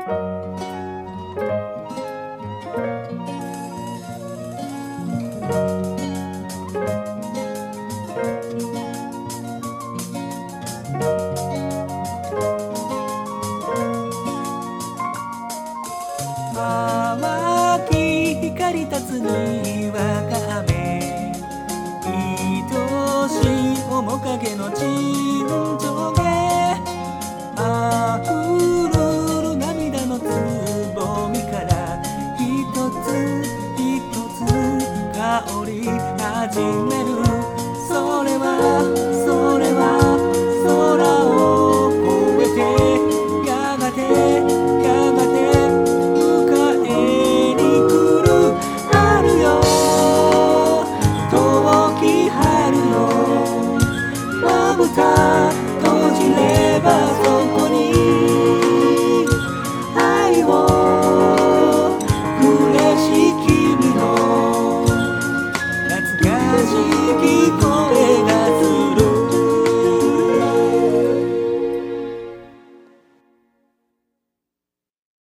淡き光立つにわか雨、愛しい面影の沈丁あふるる涙のつぼみから一つ一つ香り始める。それは空を越えてやがて迎えに来る。春よ遠き春よ、まぶた閉じればそこに愛をくれし君の懐かしき